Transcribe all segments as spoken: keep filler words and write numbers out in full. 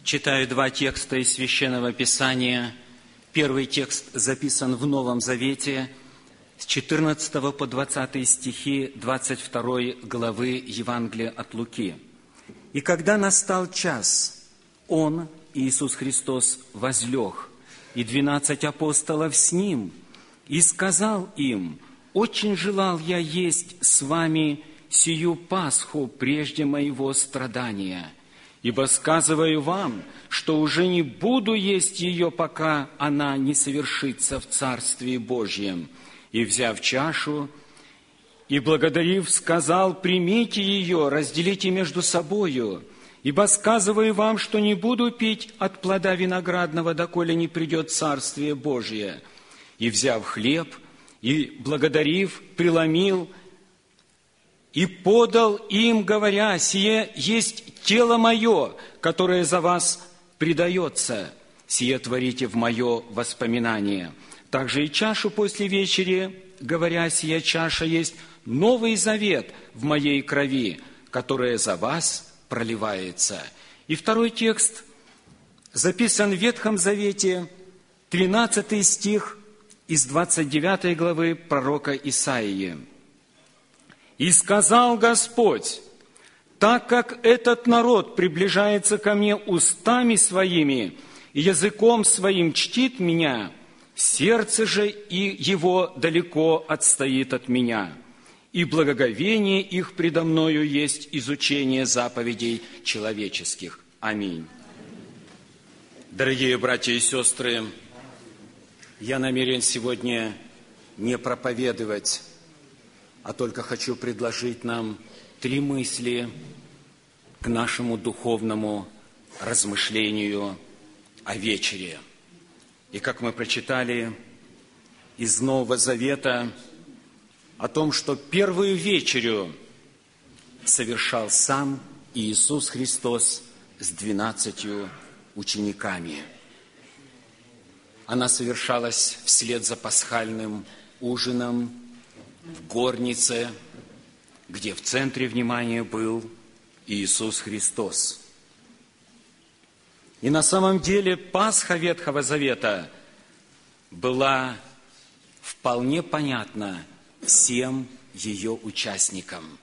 Читаю два текста из Священного Писания. Первый текст записан в Новом Завете с четырнадцатого по двадцатый стихи двадцать второй главы Евангелия от Луки. «И когда настал час, Он, Иисус Христос, возлег, и двенадцать апостолов с Ним, и сказал им: очень желал я есть с вами сию Пасху прежде моего страдания. Ибо сказываю вам, что уже не буду есть ее, пока она не совершится в Царстве Божьем. И, взяв чашу, и благодарив, сказал: примите ее, разделите между собою. Ибо сказываю вам, что не буду пить от плода виноградного, доколе не придет Царствие Божие. И, взяв хлеб, и благодарив, преломил, и подал им, говоря: сие есть тело мое, которое за вас предается. Сие творите в мое воспоминание. Также и чашу после вечери, говоря: сия чаша есть новый завет в моей крови, которая за вас проливается». И второй текст записан в Ветхом Завете, тринадцатый стих из двадцать девятой главы пророка Исаии. «И сказал Господь: так как этот народ приближается ко мне устами своими и языком своим чтит меня, сердце же и его далеко отстоит от меня, и благоговение их предо мною есть изучение заповедей человеческих». Аминь. Дорогие братья и сестры, я намерен сегодня не проповедовать, а только хочу предложить нам три мысли к нашему духовному размышлению о вечере. И как мы прочитали из Нового Завета о том, что первую вечерю совершал сам Иисус Христос с двенадцатью учениками. Она совершалась вслед за пасхальным ужином в горнице, где в центре внимания был Иисус Христос. И на самом деле Пасха Ветхого Завета была вполне понятна всем ее участникам.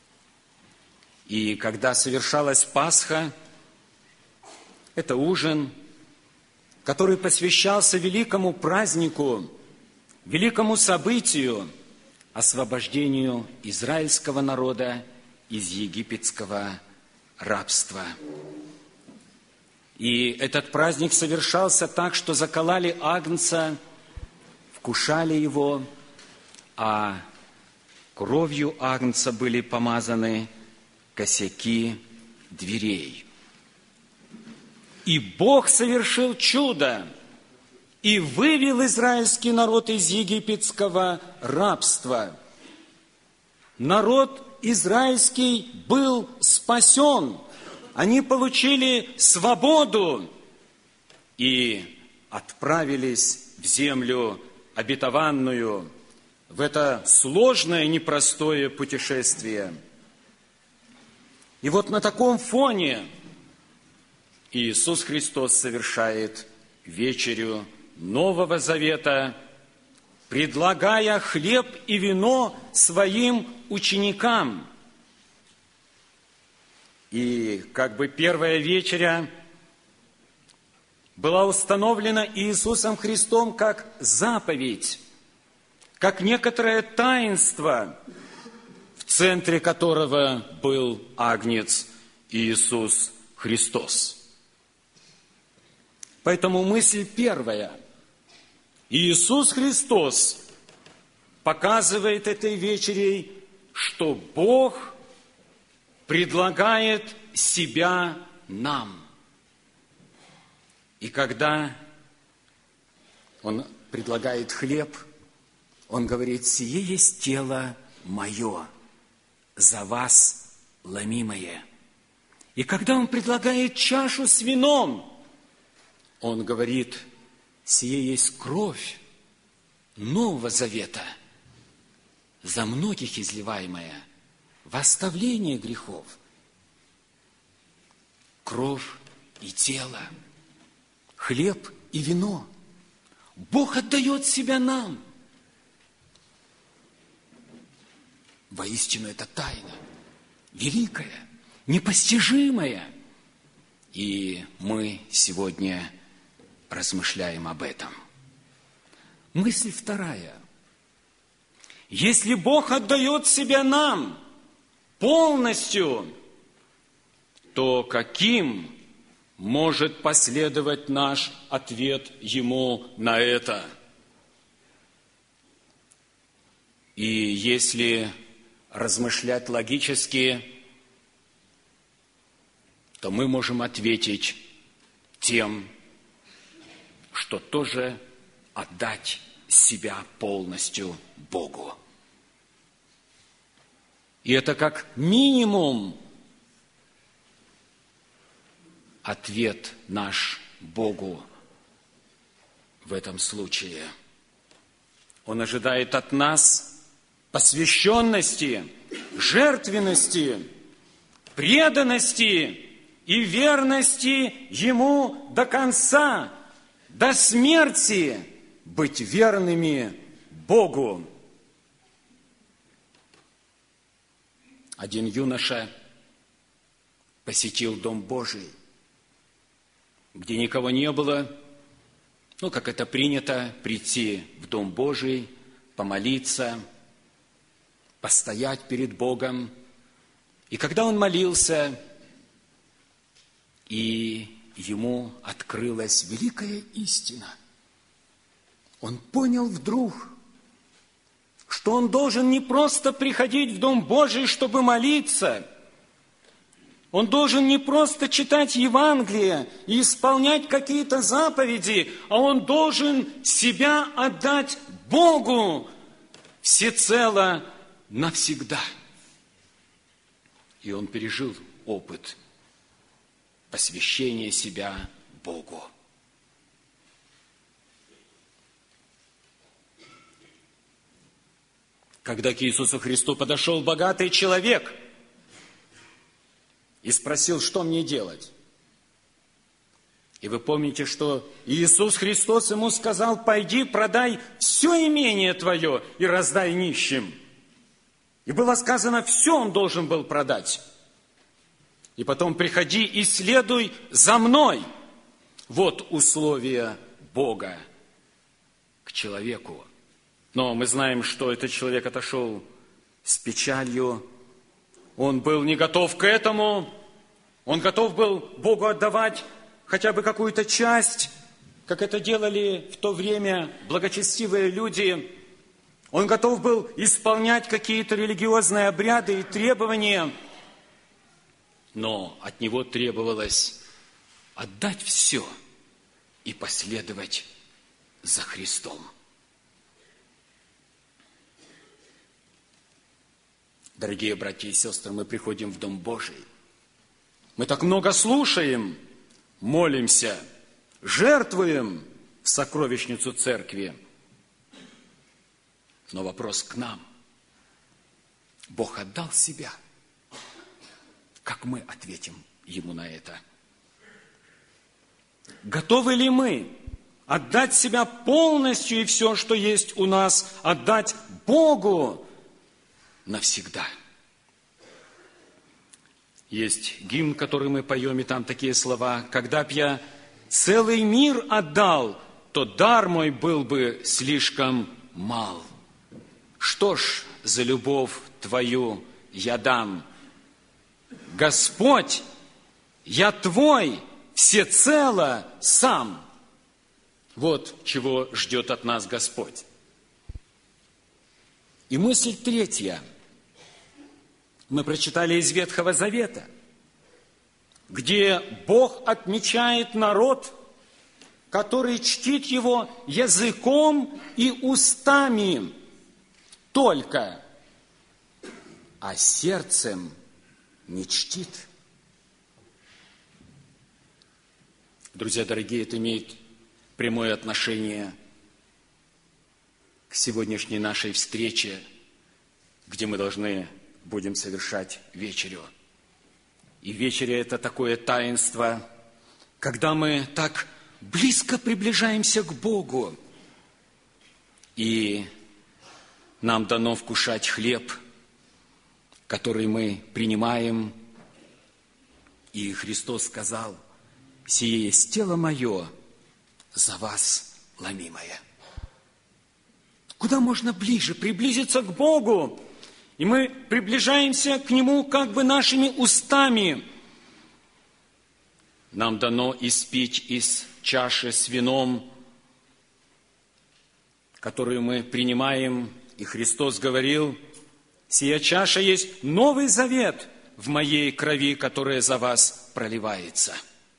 И когда совершалась Пасха, это ужин, который посвящался великому празднику, великому событию, освобождению израильского народа из египетского рабства. И этот праздник совершался так, что закололи агнца, вкушали его, а кровью агнца были помазаны косяки дверей. И Бог совершил чудо и вывел израильский народ из египетского рабства. Народ израильский был спасен. Они получили свободу и отправились в землю обетованную, в это сложное, непростое путешествие. И вот на таком фоне Иисус Христос совершает вечерю Нового Завета, предлагая хлеб и вино своим ученикам. И как бы первая вечеря была установлена Иисусом Христом как заповедь, как некоторое таинство, в центре которого был агнец Иисус Христос. Поэтому мысль первая. Иисус Христос показывает этой вечерей, что Бог предлагает себя нам. И когда Он предлагает хлеб, Он говорит: «Сие есть тело мое, за вас ломимое». И когда Он предлагает чашу с вином, Он говорит: «Сие есть кровь Нового Завета, за многих изливаемая во оставление грехов». Кровь и тело, хлеб и вино. Бог отдает себя нам. Воистину, это тайна, великая, непостижимая. И мы сегодня размышляем об этом. Мысль вторая. Если Бог отдает себя нам полностью, то каким может последовать наш ответ Ему на это? И если размышлять логически, то мы можем ответить тем, что тоже отдать себя полностью Богу. И это как минимум ответ наш Богу в этом случае. Он ожидает от нас посвященности, жертвенности, преданности и верности Ему до конца, до смерти, быть верными Богу. Один юноша посетил Дом Божий, где никого не было, ну, как это принято, прийти в Дом Божий, помолиться, постоять перед Богом. И когда он молился, и ему открылась великая истина, он понял вдруг, что он должен не просто приходить в Дом Божий, чтобы молиться. Он должен не просто читать Евангелие и исполнять какие-то заповеди, а он должен себя отдать Богу всецело навсегда. И он пережил опыт посвящения себя Богу. Когда к Иисусу Христу подошел богатый человек и спросил, что мне делать? И вы помните, что Иисус Христос ему сказал: пойди, продай все имение твое и раздай нищим. И было сказано, все он должен был продать. И потом приходи и следуй за мной. Вот условия Бога к человеку. Но мы знаем, что этот человек отошел с печалью. Он был не готов к этому. Он готов был Богу отдавать хотя бы какую-то часть, как это делали в то время благочестивые люди. Он готов был исполнять какие-то религиозные обряды и требования. Но от него требовалось отдать все и последовать за Христом. Дорогие братья и сестры, мы приходим в Дом Божий. Мы так много слушаем, молимся, жертвуем в сокровищницу церкви. Но вопрос к нам. Бог отдал себя. Как мы ответим Ему на это? Готовы ли мы отдать себя полностью и все, что есть у нас, отдать Богу навсегда? Есть гимн, который мы поем, и там такие слова: «Когда б я целый мир отдал, то дар мой был бы слишком мал. Что ж за любовь Твою я дам? Господь, я Твой всецело сам». Вот чего ждет от нас Господь. И мысль третья. Мы прочитали из Ветхого Завета, где Бог отмечает народ, который чтит Его языком и устами только, а сердцем не чтит. Друзья дорогие, это имеет прямое отношение к сегодняшней нашей встрече, где мы должны будем совершать вечерю. И вечеря – это такое таинство, когда мы так близко приближаемся к Богу, и нам дано вкушать хлеб, который мы принимаем, и Христос сказал: «Сие есть тело мое, за вас ломимое». Куда можно ближе приблизиться к Богу? И мы приближаемся к Нему как бы нашими устами. Нам дано испить из чаши с вином, которую мы принимаем, и Христос говорил: «Сия чаша есть новый завет в моей крови, которая за вас проливается».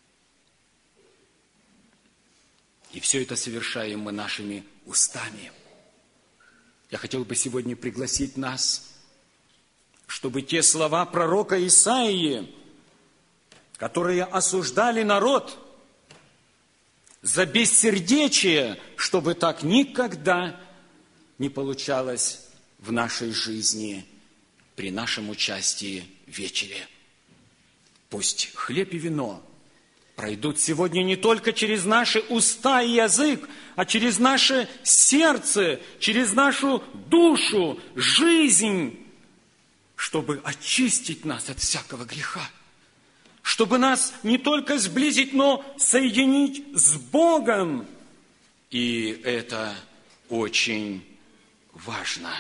И все это совершаем мы нашими устами. Я хотел бы сегодня пригласить нас, чтобы те слова пророка Исаии, которые осуждали народ за бессердечие, чтобы так никогда не получалось в нашей жизни при нашем участии в вечере. Пусть хлеб и вино пройдут сегодня не только через наши уста и язык, а через наше сердце, через нашу душу, жизнь, чтобы очистить нас от всякого греха, чтобы нас не только сблизить, но соединить с Богом. И это очень важно.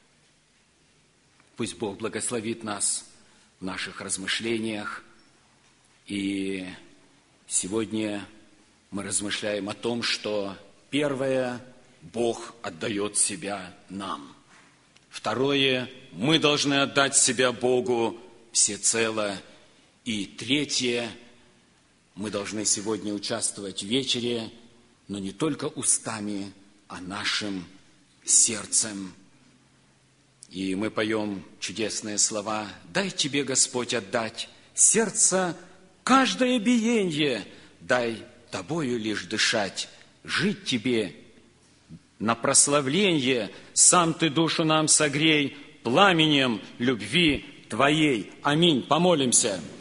Пусть Бог благословит нас в наших размышлениях. И сегодня мы размышляем о том, что первое, Бог отдает себя нам. Второе, мы должны отдать себя Богу всецело. И третье, мы должны сегодня участвовать в вечере, но не только устами, а нашим сердцем. И мы поем чудесные слова: «Дай тебе, Господь, отдать сердце каждое биение, дай тобою лишь дышать, жить тебе на прославление, сам ты душу нам согрей пламенем любви твоей». Аминь. Помолимся.